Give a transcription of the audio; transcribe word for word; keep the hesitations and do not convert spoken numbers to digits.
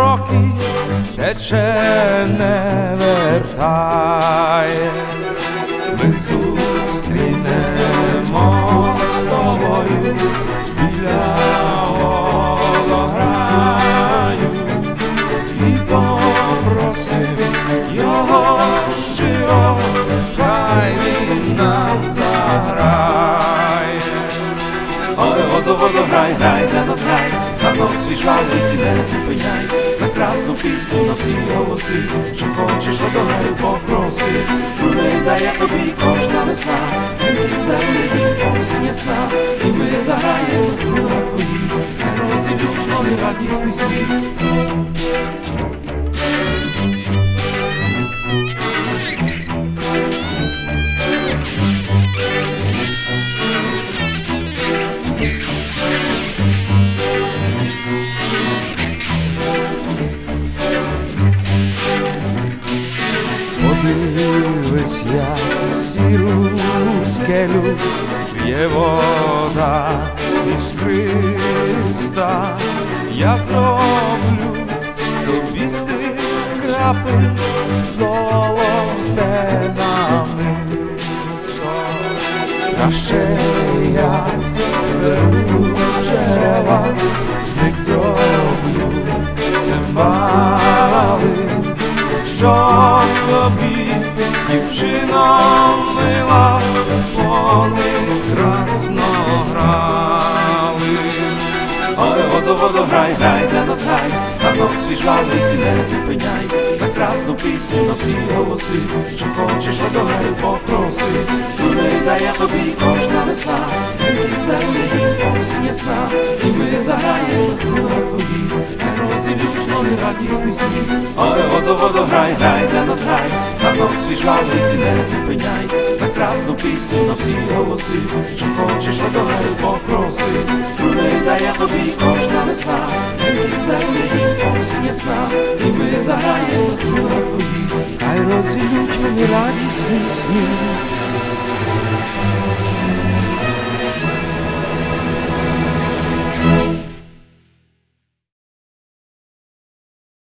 роки тече, не вертає. Ми зустрінемо з тобою біля водограю і попросим його щиро, хай він нам заграє. Ой, водо, водограй, грай для нас, грай, гарно свій жвавий, ти не зупиняй, за красну пісню на всі голоси, що хочеш, водограю попроси. Струни дає тобі кожна весна, жінки здарує їм осінь ясна, і ми заграємо на струнах твоїх, хай розілють вони радісний сміх. Подивись, як сіру скелю в'є вода іскриста. Я зроблю тобі з тих крапель золоте намисто. Краще я зберу джерела, з них зроблю цимбали, щоб тобі, дівчино мила, вони красно грали. Ой, водо, водограй, грай для нас, грай, гарно свій жвавий, ти не зупиняй, за красну пісню на всі голоси, що хочеш, водограю попроси. Струни дає тобі кожна весна, жінки здарує їм осінь ясна, і ми заграємо на струнах твоїх, хай розілють вони радісний сміх. Ой, водо, водограй, грай для нас, грай, гарно свій жвавий, ти не зупиняй, за красну пісню на всі голоси, що хочеш, водограю попроси. Струни дає тобі кожна весна, жінки здарує їм осінь ясна, і ми заграємо на струнах твоїх, хай розілють вони радісний сміх.